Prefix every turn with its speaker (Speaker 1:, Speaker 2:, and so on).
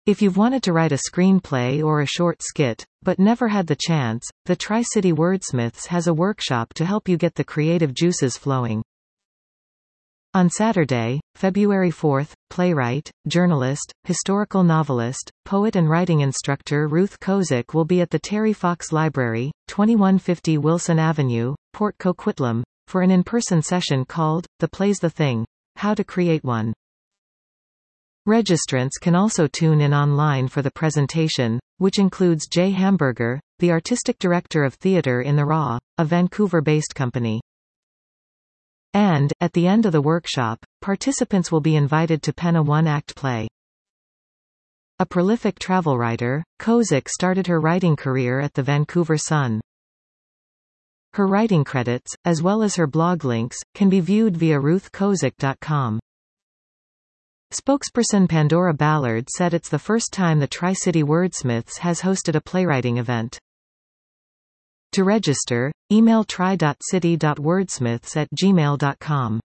Speaker 1: If you've wanted to write a screenplay or a short skit, but never had the chance, the Tri-City Wordsmiths has a workshop to help you get the creative juices flowing. On Saturday, February 4, playwright, journalist, historical novelist, poet and writing instructor Ruth Kozik will be at the Terry Fox Library, 2150 Wilson Avenue, Port Coquitlam, for an in-person session called, The Play's the Thing: How to Create One. Registrants can also tune in online for the presentation, which includes Jay Hamburger, the artistic director of theatre in the Raw, a Vancouver-based company. And, at the end of the workshop, participants will be invited to pen a one-act play. A prolific travel writer, Kozik started her writing career at the Vancouver Sun. Her writing credits, as well as her blog links, can be viewed via ruthkozik.com. Spokesperson Pandora Ballard said it's the first time the Tri-City Wordsmiths has hosted a playwriting event. To register, email tri.city.wordsmiths@gmail.com.